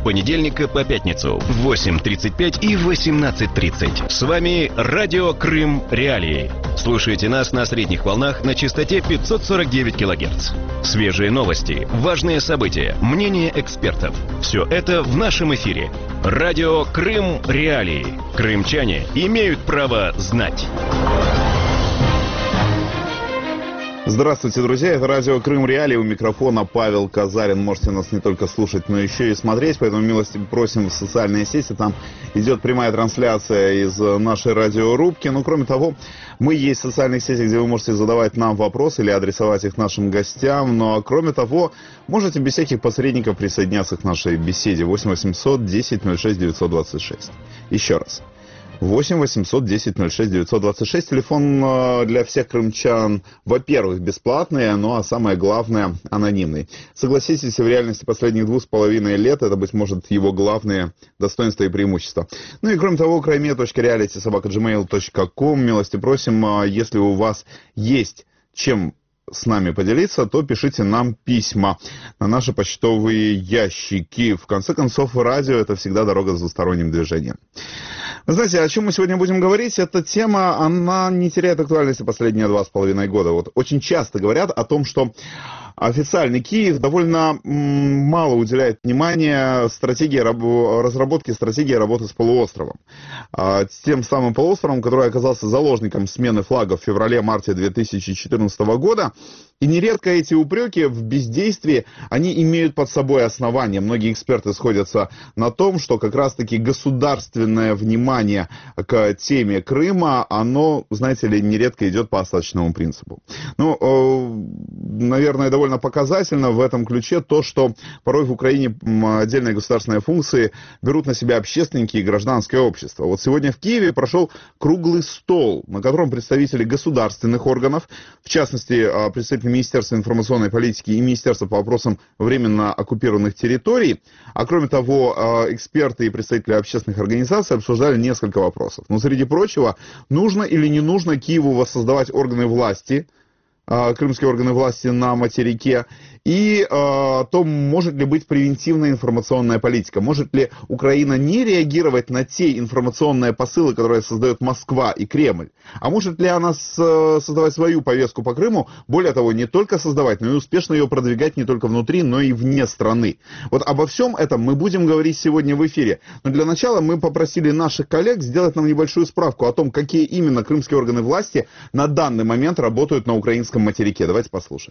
понедельника по пятницу в 8:35 и 18:30. С вами Радио Крым Реалии. Слушайте нас на средних волнах на частоте 549 кГц. Свежие новости, важные события, мнения экспертов. Все это в нашем эфире. Радио Крым Реалии. Крымчане имеют право знать. Здравствуйте, друзья, это радио Крым Реалии, у микрофона Павел Казарин. Можете нас не только слушать, но еще и смотреть, поэтому милости просим в социальные сети, там идет прямая трансляция из нашей радиорубки. Но кроме того, мы есть в социальных сетях, где вы можете задавать нам вопросы или адресовать их нашим гостям. Но кроме того, можете без всяких посредников присоединяться к нашей беседе. 8 800 10 06 926. Еще раз. 8 800 10 06 926. Телефон для всех крымчан, во-первых, бесплатный, ну а самое главное, анонимный. Согласитесь, в реальности последних 2,5 лет это, быть может, его главные достоинства и преимущества. Ну и кроме того, krime.reality@gmail.com. Милости просим, если у вас есть чем с нами поделиться, то пишите нам письма на наши почтовые ящики. В конце концов, радио — это всегда дорога с двусторонним движением. Вы знаете, о чем мы сегодня будем говорить? Эта тема, она не теряет актуальности последние 2,5 года. Вот очень часто говорят о том, что официальный Киев довольно мало уделяет внимания разработке стратегии работы с полуостровом. Тем самым полуостровом, который оказался заложником смены флагов в феврале-марте 2014 года. И нередко эти упреки в бездействии, они имеют под собой основания. Многие эксперты сходятся на том, что как раз-таки государственное внимание к теме Крыма, оно, знаете ли, нередко идет по остаточному принципу. Ну, наверное, довольно показательно в этом ключе то, что порой в Украине отдельные государственные функции берут на себя общественники и гражданское общество. Вот сегодня в Киеве прошел круглый стол, на котором представители государственных органов, в частности, представители Министерства информационной политики и Министерства по вопросам временно оккупированных территорий, а кроме того, эксперты и представители общественных организаций обсуждали несколько вопросов. Но среди прочего, нужно или не нужно Киеву воссоздавать органы власти, крымские органы власти на материке, и то, может ли быть превентивная информационная политика, может ли Украина не реагировать на те информационные посылы, которые создает Москва и Кремль, а может ли она создавать свою повестку по Крыму, более того, не только создавать, но и успешно ее продвигать не только внутри, но и вне страны. Вот обо всем этом мы будем говорить сегодня в эфире. Но для начала мы попросили наших коллег сделать нам небольшую справку о том, какие именно крымские органы власти на данный момент работают на украинском материке. Давайте послушаем.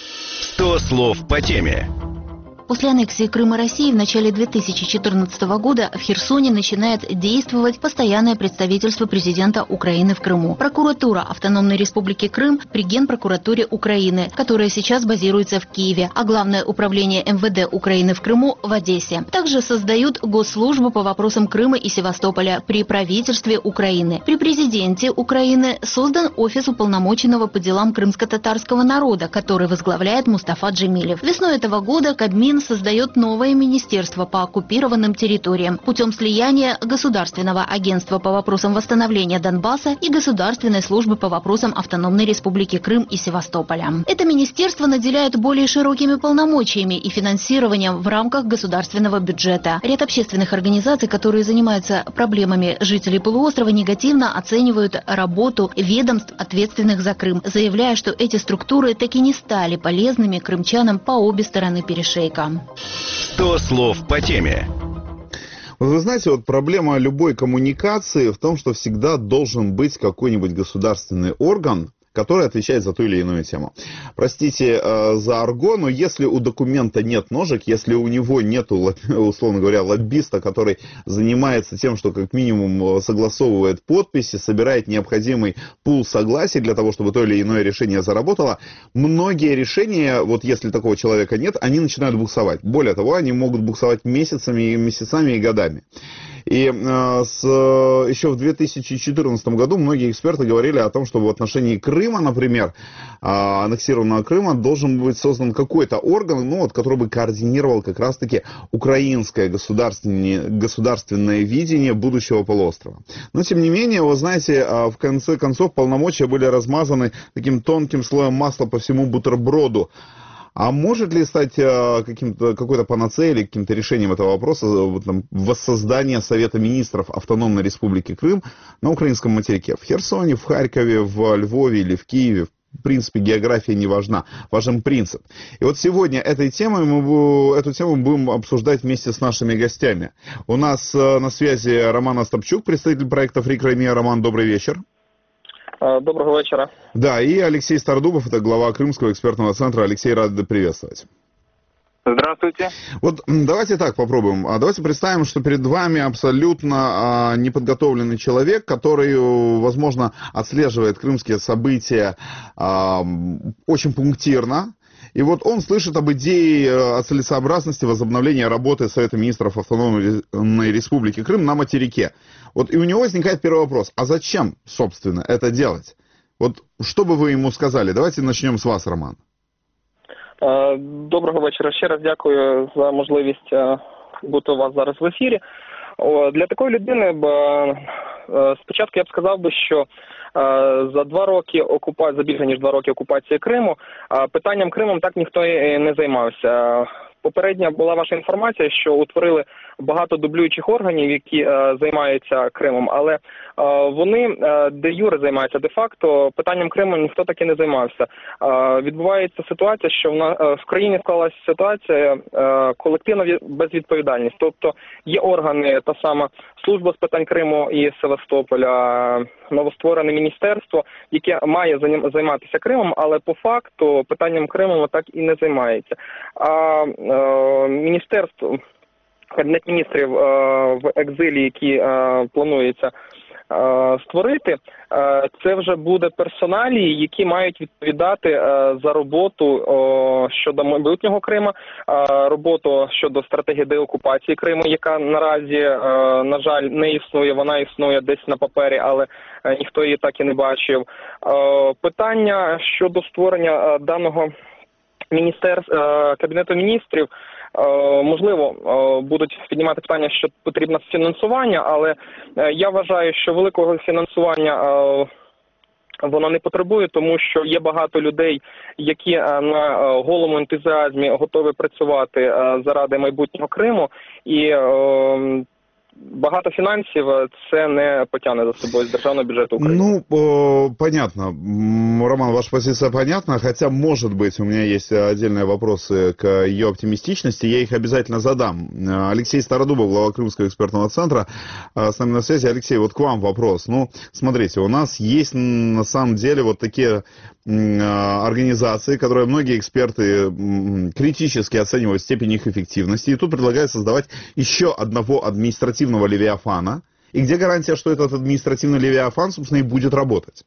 100 слов по теме. После аннексии Крыма России в начале 2014 года в Херсоне начинает действовать постоянное представительство президента Украины в Крыму. Прокуратура Автономной Республики Крым при Генпрокуратуре Украины, которая сейчас базируется в Киеве, а Главное управление МВД Украины в Крыму в Одессе. Также создают Госслужбу по вопросам Крыма и Севастополя при правительстве Украины. При президенте Украины создан офис уполномоченного по делам крымско-татарского народа, который возглавляет Мустафа Джемилев. Весной этого года Кабмин создает новое министерство по оккупированным территориям путем слияния Государственного агентства по вопросам восстановления Донбасса и Государственной службы по вопросам Автономной Республики Крым и Севастополя. Это министерство наделяет более широкими полномочиями и финансированием в рамках государственного бюджета. Ряд общественных организаций, которые занимаются проблемами жителей полуострова, негативно оценивают работу ведомств, ответственных за Крым, заявляя, что эти структуры таки не стали полезными крымчанам по обе стороны перешейка. 100 слов по теме. Вы знаете, вот проблема любой коммуникации в том, что всегда должен быть какой-нибудь государственный орган, который отвечает за ту или иную тему. Простите за арго, но если у документа нет ножек, если у него нет, условно говоря, лоббиста, который занимается тем, что как минимум согласовывает подписи, собирает необходимый пул согласий для того, чтобы то или иное решение заработало, многие решения, вот если такого человека нет, они начинают буксовать. Более того, они могут буксовать месяцами и годами. И еще в 2014 году многие эксперты говорили о том, что в отношении Крыма, например, аннексированного Крыма, должен быть создан какой-то орган, который бы координировал как раз-таки украинское государственное видение будущего полуострова. Но, тем не менее, вы знаете, в конце концов полномочия были размазаны таким тонким слоем масла по всему бутерброду А может ли стать какой-то панацеей или каким-то решением этого вопроса воссоздание Совета министров Автономной Республики Крым на украинском материке? В Херсоне, в Харькове, в Львове или в Киеве? В принципе, география не важна, важен принцип. И вот сегодня эту тему мы будем обсуждать вместе с нашими гостями. У нас на связи Роман Остапчук, представитель проекта Free Crimea. Роман, добрый вечер. Доброго вечера. Да, и Алексей Стародубов, это глава Крымского экспертного центра. Алексей, рад приветствовать. Здравствуйте. Вот давайте так попробуем. Давайте представим, что перед вами абсолютно неподготовленный человек, который, возможно, отслеживает крымские события очень пунктирно. И вот он слышит об идее о целесообразности возобновления работы Совета министров Автономной Республики Крым на материке. Вот и у него возникает первый вопрос. А зачем, собственно, это делать? Вот что бы вы ему сказали? Давайте начнем с вас, Роман. Доброго вечора. Ще раз дякую за можливість бути у вас зараз в ефірі. Для такої людини спочатку я б сказав би, що за 2 роки за більше ніж 2 роки окупації Криму питанням Кримом так ніхто і не займався. Попередня була ваша інформація, що утворили багато дублюючих органів, які займаються Кримом, але вони де-юре займаються, де-факто питанням Криму ніхто таки не займався. Відбувається ситуація, що в країні склалася ситуація колективна безвідповідальність. Тобто є органи, та сама служба з питань Криму і Севастополя, новостворене міністерство, яке має займатися Кримом, але по факту питанням Криму так і не займається. А міністерство, Кабінет міністрів в екзилі, які планується створити, це вже буде персоналії, які мають відповідати за роботу щодо майбутнього Крима, роботу щодо стратегії деокупації Криму, яка наразі, на жаль, не існує, вона існує десь на папері, але ніхто її так і не бачив. Питання щодо створення даного Кабінету міністрів, можливо, будуть піднімати питання, що потрібно фінансування, але я вважаю, що великого фінансування воно не потребує, тому що є багато людей, які на голому ентузіазмі готові працювати заради майбутнього Криму, і багато финансов це не потягне за собой из державного бюджета Украины. Ну, понятно. Роман, ваша позиция понятна, хотя, может быть, у меня есть отдельные вопросы к ее оптимистичности, я их обязательно задам. Алексей Стародубов, глава Крымского экспертного центра, с нами на связи. Алексей, вот к вам вопрос. Ну, смотрите, у нас есть на самом деле вот такие организации, которые многие эксперты критически оценивают степень их эффективности, и тут предлагают создавать еще одного административного левиафана, и где гарантия, что этот административный левиафан, собственно, и будет работать?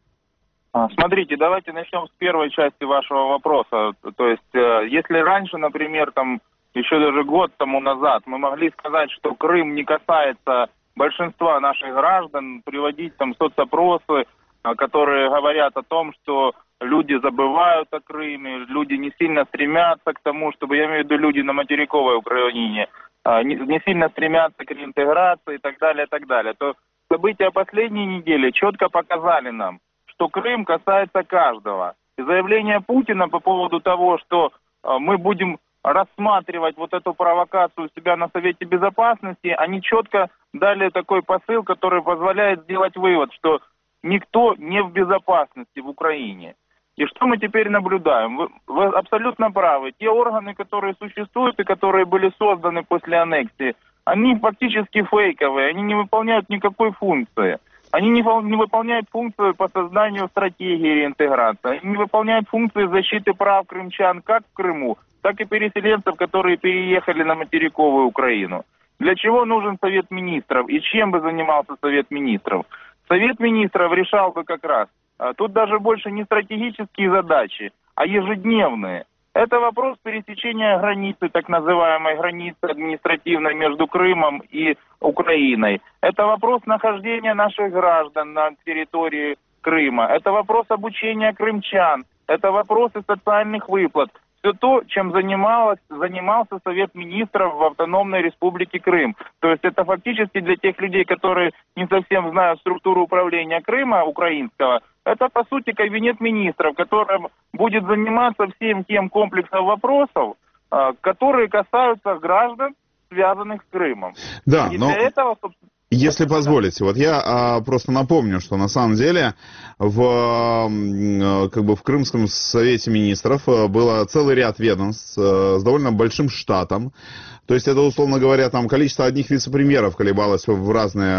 Смотрите, давайте начнем с первой части вашего вопроса. То есть, если раньше, например, там еще даже год тому назад мы могли сказать, что Крым не касается большинства наших граждан, приводить там соцопросы, которые говорят о том, что люди забывают о Крыме, люди не сильно стремятся к тому, чтобы, я имею в виду люди на материковой Украине, не сильно стремятся к реинтеграции и так далее, то события последней недели четко показали нам, что Крым касается каждого. И заявление Путина по поводу того, что мы будем рассматривать вот эту провокацию себя на Совете Безопасности, они четко дали такой посыл, который позволяет сделать вывод, что никто не в безопасности в Украине. И что мы теперь наблюдаем? Вы абсолютно правы. Те органы, которые существуют и которые были созданы после аннексии, они фактически фейковые, они не выполняют никакой функции. Они не выполняют функцию по созданию стратегии реинтеграции, они не выполняют функции защиты прав крымчан как в Крыму, так и переселенцев, которые переехали на материковую Украину. Для чего нужен Совет Министров и чем бы занимался Совет Министров? Совет Министров решал бы как раз, тут даже больше не стратегические задачи, а ежедневные. Это вопрос пересечения границы, так называемой границы административной между Крымом и Украиной. Это вопрос нахождения наших граждан на территории Крыма. Это вопрос обучения крымчан. Это вопросы социальных выплат. все то, чем занимался Совет Министров в Автономной Республике Крым. То есть это фактически для тех людей, которые не совсем знают структуру управления Крыма украинского, это по сути кабинет министров, которым будет заниматься всем тем комплексом вопросов, которые касаются граждан, связанных с Крымом. Да, и но... для этого, собственно, Если позволите, вот я просто напомню, что на самом деле в Крымском совете министров было целый ряд ведомств с довольно большим штатом. То есть это, условно говоря, там количество одних вице-премьеров колебалось в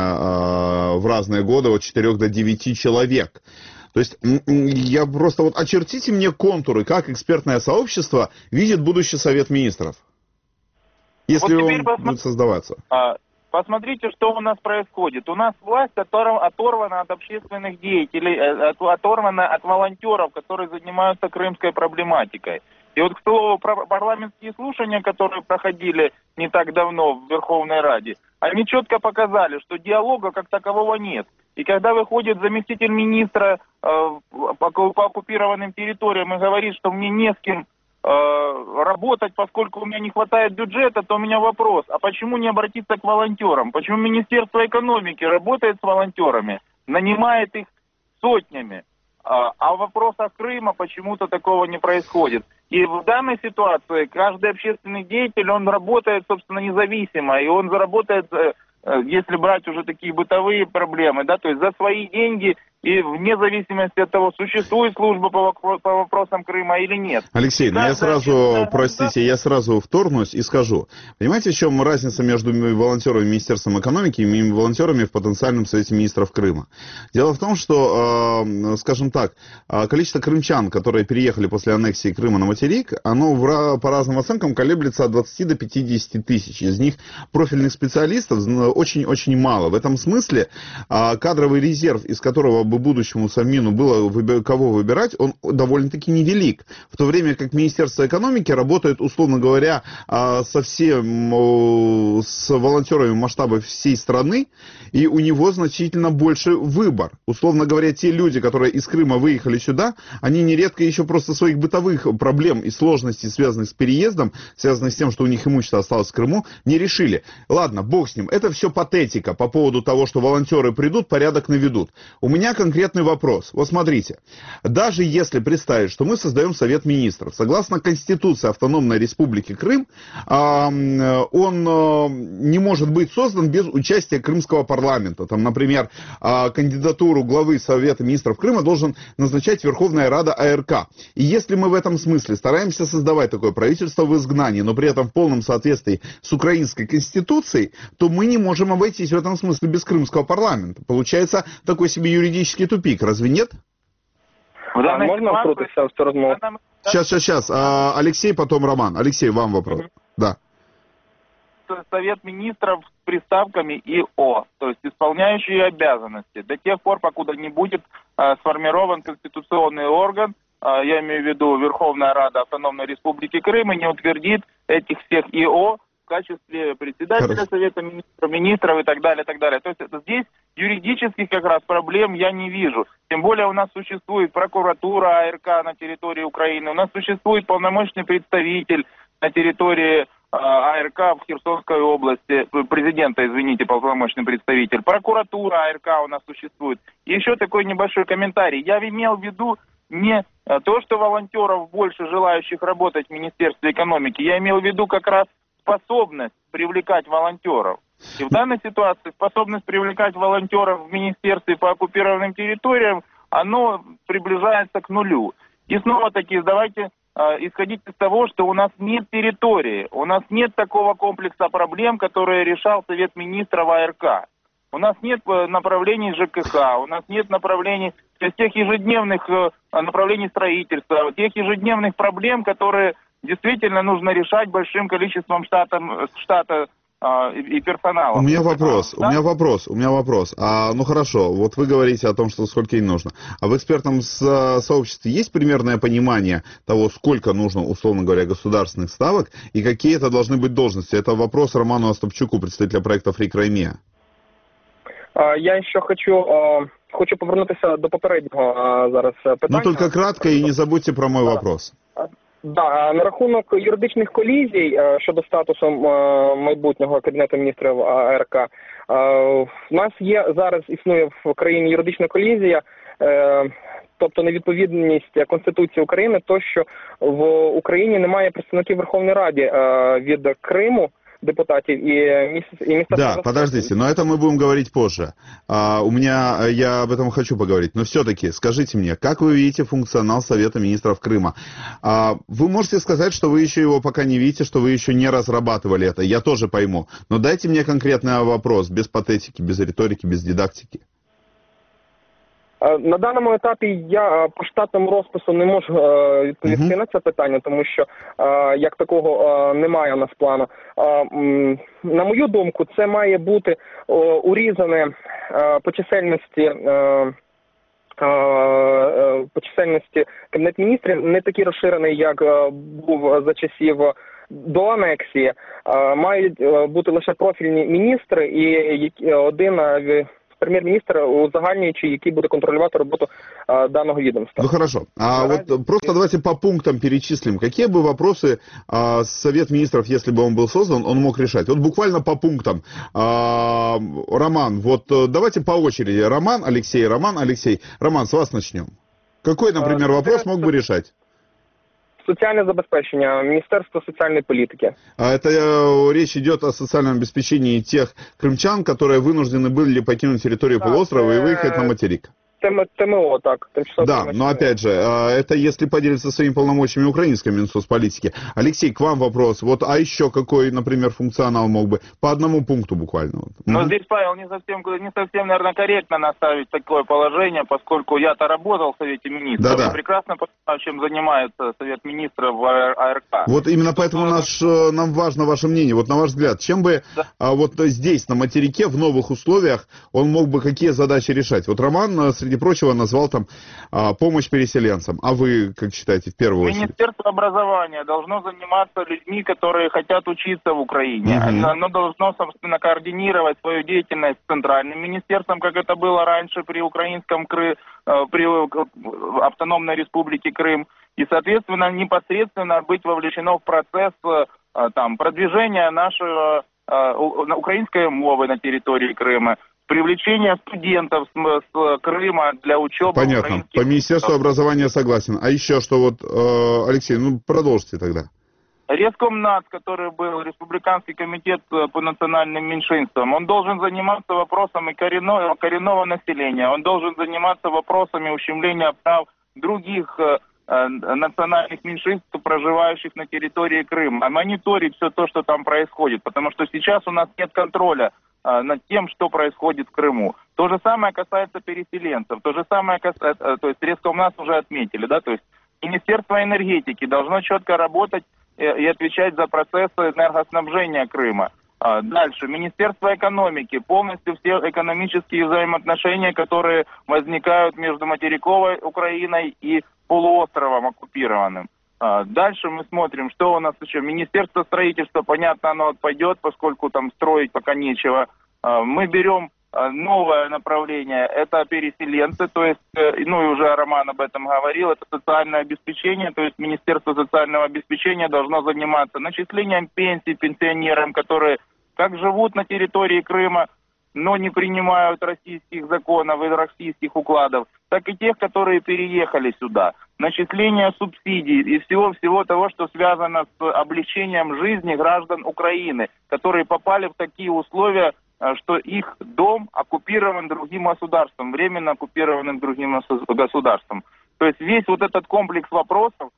разные годы от 4 до 9 человек. То есть я просто вот очертите мне контуры, как экспертное сообщество видит будущий совет министров, если вот он будет создаваться. Посмотрите, что у нас происходит. У нас власть оторвана от общественных деятелей, оторвана от волонтеров, которые занимаются крымской проблематикой. И вот, к слову, парламентские слушания, которые проходили не так давно в Верховной Раде, они четко показали, что диалога как такового нет. И когда выходит заместитель министра по оккупированным территориям и говорит, что мне не с кем работать, поскольку у меня не хватает бюджета, то у меня вопрос, а почему не обратиться к волонтерам? Почему Министерство экономики работает с волонтерами, нанимает их сотнями, а в вопросах Крыма почему-то такого не происходит? И в данной ситуации каждый общественный деятель, он работает, собственно, независимо, и он заработает, если брать уже такие бытовые проблемы, да, то есть за свои деньги и вне зависимости от того, существует служба по вопросам Крыма или нет. Алексей, я сразу вторгнусь и скажу. Понимаете, в чем разница между волонтерами Министерства экономики и волонтерами в потенциальном Совете Министров Крыма? Дело в том, что, скажем так, количество крымчан, которые переехали после аннексии Крыма на материк, оно по разным оценкам колеблется от 20 до 50 тысяч. Из них профильных специалистов очень-очень мало. В этом смысле кадровый резерв, из которого бы будущему Совмину было кого выбирать, он довольно-таки невелик. В то время как Министерство экономики работает, условно говоря, с волонтерами масштаба всей страны, и у него значительно больше выбор. Условно говоря, те люди, которые из Крыма выехали сюда, они нередко еще просто своих бытовых проблем и сложностей, связанных с переездом, связанных с тем, что у них имущество осталось в Крыму, не решили. Ладно, бог с ним. Это все патетика по поводу того, что волонтеры придут, порядок наведут. У меня конкретный вопрос. Вот смотрите, даже если представить, что мы создаем Совет Министров, согласно Конституции Автономной Республики Крым, он не может быть создан без участия крымского парламента. Там, например, кандидатуру главы Совета Министров Крыма должен назначать Верховная Рада АРК. И если мы в этом смысле стараемся создавать такое правительство в изгнании, но при этом в полном соответствии с украинской Конституцией, то мы не можем обойтись в этом смысле без крымского парламента. Получается такой себе юридический тупик, разве нет? Можно втрутитися в цю розмову? Сейчас. Алексей, потом Роман. Алексей, вам вопрос. Да. Совет министров с приставками ИО, то есть исполняющие обязанности. До тех пор, покуда не будет сформирован конституционный орган, я имею в виду Верховная Рада Автономной Республики Крым, и не утвердит этих всех ИО в качестве председателя Совета министров и так далее, так далее. То есть здесь юридических как раз проблем я не вижу. Тем более у нас существует прокуратура АРК на территории Украины, у нас существует полномочный представитель на территории АРК в Херсонской области, президента, извините, полномочный представитель, прокуратура АРК у нас существует. И еще такой небольшой комментарий. Я имел в виду не то, что волонтеров больше, желающих работать в Министерстве экономики, я имел в виду как раз способность привлекать волонтеров. И в данной ситуации способность привлекать волонтеров в Министерстве по оккупированным территориям, оно приближается к нулю. И снова-таки давайте исходить из того, что у нас нет территории, у нас нет такого комплекса проблем, которые решал Совет Министров АРК. У нас нет направлений ЖКХ, у нас нет направлений, то есть тех ежедневных направлений строительства, тех ежедневных проблем, которые действительно нужно решать большим количеством штата и персонала. У меня вопрос. Ну хорошо, вот вы говорите о том, что сколько им нужно. А в экспертном сообществе есть примерное понимание того, сколько нужно, условно говоря, государственных ставок и какие это должны быть должности? Это вопрос Роману Остапчуку, представителя проекта Free Crimea. Я ще хочу повернутися до попереднього зараз питання. Ну, только кратко и не забудьте про мой вопрос. Да, на рахунок юридичних колізій щодо статусу майбутнього Кабінету міністрів АРК, в нас зараз існує в країні юридична колізія, тобто невідповідність Конституції України, то що в Україні немає представників Верховної Ради від Криму, депутатів и места... Да, подождите, но это мы будем говорить позже. Я об этом хочу поговорить. Но все-таки скажите мне, как вы видите функционал Совета министров Крыма? Вы можете сказать, что вы еще его пока не видите, что вы еще не разрабатывали это, я тоже пойму. Но дайте мне конкретный вопрос, без патетики, без риторики, без дидактики. На даному етапі я по штатному розпису не можу відповісти на це питання, тому що як такого немає у нас плану. На мою думку, це має бути урізане по чисельності Кабінет міністрів, не такий розширений, як був за часів до анексії. Мають бути лише профільні міністри і один прем'єр-міністр узагальнюючий, який буде контролювати роботу данного відомства. Ну хорошо. Вот просто давайте по пунктам перечислим. Какие бы вопросы Совет министров, если бы он был создан, он мог решать? Вот буквально по пунктам. Роман, вот давайте по очереди. Роман, Алексей. Роман, с вас начнем. Какой, например, вопрос мог бы решать? Социальное забезпечение, Министерство социальной политики. Это речь идет о социальном обеспечении тех крымчан, которые вынуждены были покинуть территорию полуострова и выехать на материк. ТМО, так. Да, но опять же, это если поделиться своими полномочиями украинской Минсоцполитики. Алексей, к вам вопрос. Вот, а еще какой, например, функционал мог бы? По одному пункту буквально. Но здесь, Павел, не совсем, наверное, корректно наставить такое положение, поскольку я-то работал в Совете Министров. Да. Прекрасно понимаю, чем занимается Совет Министров в АРК. Вот именно поэтому нам важно ваше мнение. Вот на ваш взгляд, чем бы вот здесь, на материке, в новых условиях, он мог бы какие задачи решать? Вот Роман, среди прочего, назвал там помощь переселенцам. А вы, как считаете, в первую очередь? Министерство образования должно заниматься людьми, которые хотят учиться в Украине. Оно должно, собственно, координировать свою деятельность с центральным министерством, как это было раньше при при автономной республике Крым. И, соответственно, непосредственно быть вовлечено в процесс продвижения нашей украинской мовы на территории Крыма, привлечение студентов с Крыма для учебы. Понятно. По Министерству образования согласен. А еще что вот, Алексей, продолжите тогда. Рескомнадз, который был Республиканский комитет по национальным меньшинствам, он должен заниматься вопросами коренного населения, он должен заниматься вопросами ущемления прав других национальных меньшинств, проживающих на территории Крыма, мониторить все то, что там происходит, потому что сейчас у нас нет контроля над тем, что происходит в Крыму. То же самое касается переселенцев, то же самое касается, то есть Рескомнадз уже отметили, да, то есть Министерство энергетики должно четко работать и отвечать за процессы энергоснабжения Крыма. Дальше. Министерство экономики. Полностью все экономические взаимоотношения, которые возникают между материковой Украиной и полуостровом оккупированным. Дальше мы смотрим, что у нас еще. Министерство строительства, понятно, оно отпадет, поскольку там строить пока нечего. Мы берем новое направление, это переселенцы, то есть, и уже Роман об этом говорил, это социальное обеспечение, то есть Министерство социального обеспечения должно заниматься начислением пенсий пенсионерам, которые как живут на территории Крыма, но не принимают российских законов и российских укладов, так и тех, которые переехали сюда. Начисление субсидий и всего того, что связано с облегчением жизни граждан Украины, которые попали в такие условия, что их дом оккупирован другим государством, временно оккупированным другим государством. То есть весь вот этот комплекс вопросов,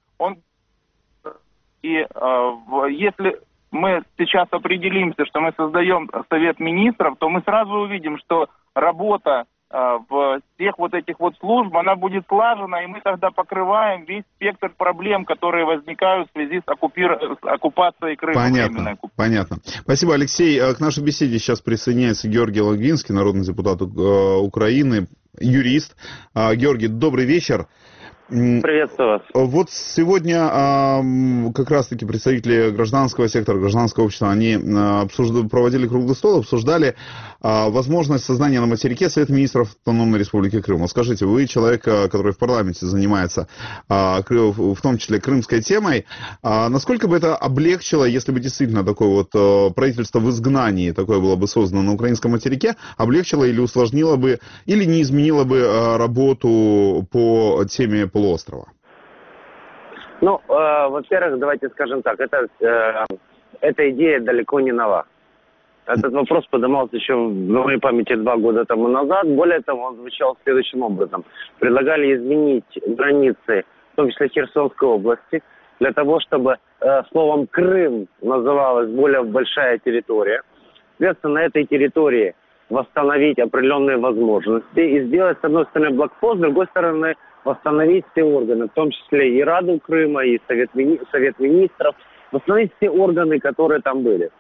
если мы сейчас определимся, что мы создаем Совет Министров, то мы сразу увидим, что работа в всех вот этих вот служб, она будет слажена, и мы тогда покрываем весь спектр проблем, которые возникают в связи с оккупацией Крыма. Понятно. Спасибо, Алексей. К нашей беседе сейчас присоединяется Георгий Логвинский, народный депутат Украины, юрист. Георгий, добрый вечер. Приветствую вас. Вот сегодня как раз-таки представители гражданского сектора, гражданского общества, они проводили круглый стол, обсуждали возможность создания на материке Совета министров Автономной Республики Крым. Вот скажите, вы человек, который в парламенте занимается, в том числе крымской темой, насколько бы это облегчило, если бы действительно такое вот правительство в изгнании, такое было бы создано на украинском материке, облегчило или усложнило бы, или не изменило бы работу по теме полуострова? Ну, во-первых, давайте скажем так, эта идея далеко не нова. Этот вопрос поднимался еще на моей памяти 2 года тому назад. Более того, он звучал следующим образом. Предлагали изменить границы, в том числе Херсонской области, для того, чтобы словом «Крым» называлась более большая территория. Соответственно, на этой территории восстановить определенные возможности и сделать, с одной стороны, блокпост, с другой стороны, восстановить все органы, в том числе и Раду Крыма, и Совет министров, восстановить все органы, которые там были.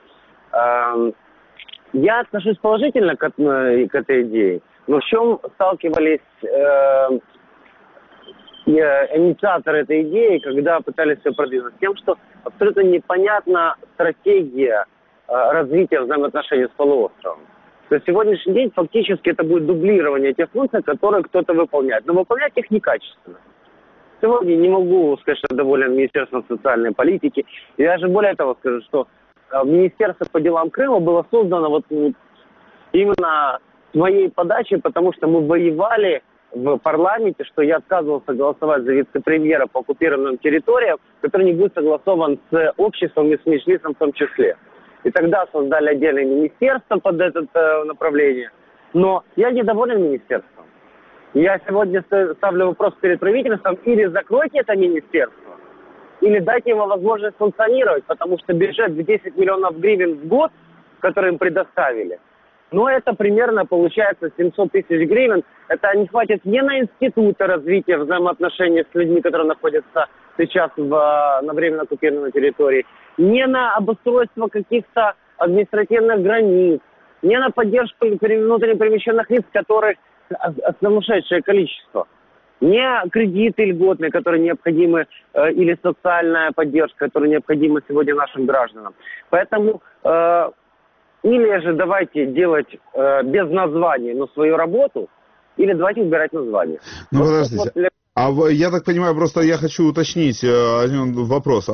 Я отношусь положительно к этой идее, но в чем сталкивались инициаторы этой идеи, когда пытались ее продвинуть? Тем, что абсолютно непонятна стратегия развития взаимоотношений с полуостровом. То есть сегодняшний день фактически это будет дублирование тех функций, которые кто-то выполняет. Но выполнять их некачественно. Сегодня не могу сказать, что доволен Министерством социальной политики. И даже более того скажу, что Министерство по делам Крыма было создано вот именно с моей подачей, потому что мы воевали в парламенте, что я отказывался голосовать за вице-премьера по оккупированным территориям, который не будет согласован с обществом и с Меджлисом в том числе. И тогда создали отдельное министерство под это направление. Но я недоволен министерством. Я сегодня ставлю вопрос перед правительством: или закройте это министерство, или дайте ему возможность функционировать, потому что бюджет в 10 миллионов гривен в год, который им предоставили, это примерно получается 700 тысяч гривен. Это не хватит ни на институты развития взаимоотношений с людьми, которые находятся сейчас на временно оккупированной территории, не на обустройство каких-то административных границ, не на поддержку внутренне перемещенных лиц, которых сумасшедшее количество, не кредиты льготные, которые необходимы, или социальная поддержка, которая необходима сегодня нашим гражданам. Поэтому или же давайте делать без названия, но свою работу, или давайте убирать название. Ну, подождите. Я так понимаю, просто я хочу уточнить один вопрос.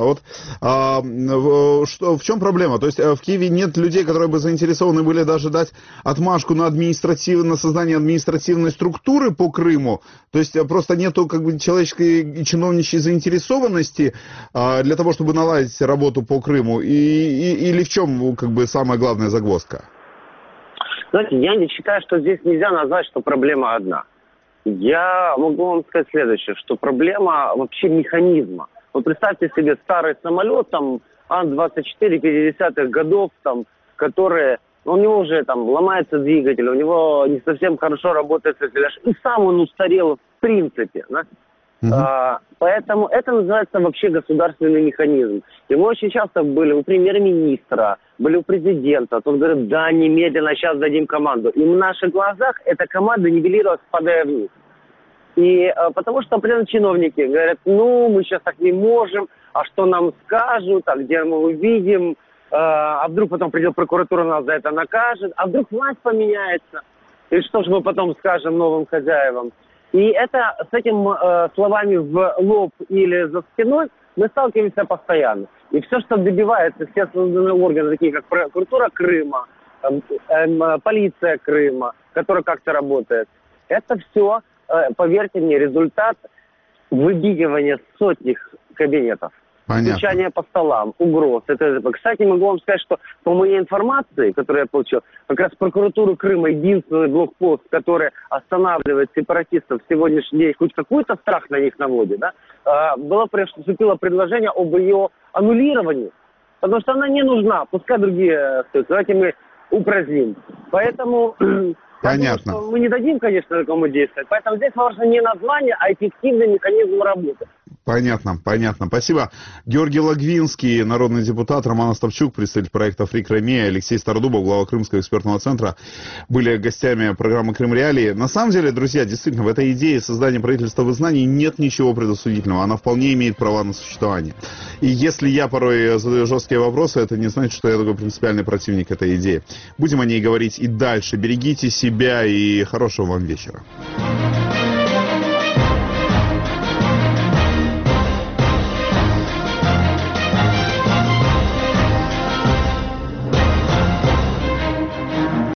В чем проблема? То есть в Киеве нет людей, которые бы заинтересованы были даже дать отмашку на создание административной структуры по Крыму? То есть просто нету человеческой и чиновничьей заинтересованности для того, чтобы наладить работу по Крыму? Или в чем самая главная загвоздка? Знаете, я не считаю, что здесь нельзя назвать, что проблема одна. Я могу вам сказать следующее, что проблема вообще механизма. Вот представьте себе старый самолет, Ан-24 50-х годов, которые, у него уже ломается двигатель, у него не совсем хорошо работает циркуляж, и сам он устарел в принципе. Да? Поэтому это называется вообще государственный механизм. И мы очень часто были у премьер-министра, были у президента. Он говорит: да, немедленно, сейчас дадим команду. И в наших глазах эта команда нивелировалась, падая вниз. И потому что определенные чиновники говорят: мы сейчас так не можем, а что нам скажут, а где мы увидим, а вдруг потом придет прокуратура, нас за это накажет, а вдруг власть поменяется, и что же мы потом скажем новым хозяевам. И с этим словами в лоб или за спиной мы сталкиваемся постоянно. И все, что добивается, все созданные органы, такие как прокуратура Крыма, полиция Крыма, которая как-то работает, это все, поверьте мне, результат выбегивания сотни кабинетов. Стучание по столам, угроз. Кстати, могу вам сказать, что по моей информации, которую я получил, как раз прокуратура Крыма, единственный блокпост, который останавливает сепаратистов в сегодняшний день, хоть какой-то страх на них наводит, да, поступило предложение об ее аннулировании, потому что она не нужна, пускай другие стоят. Давайте мы упраздним. Поэтому понятно. Думаю, что мы не дадим, конечно, такому действовать. Поэтому здесь важно не название, а эффективный механизм работы. Понятно, понятно. Спасибо. Георгий Логвинский, народный депутат, Роман Остапчук, представитель проекта «Фри Крайме», Алексей Стародубов, глава Крымского экспертного центра, были гостями программы «Крым Реалии». На самом деле, друзья, действительно, в этой идее создания правительства в изгнании нет ничего предосудительного. Она вполне имеет права на существование. И если я порой задаю жесткие вопросы, это не значит, что я такой принципиальный противник этой идеи. Будем о ней говорить и дальше. Берегите себя и хорошего вам вечера.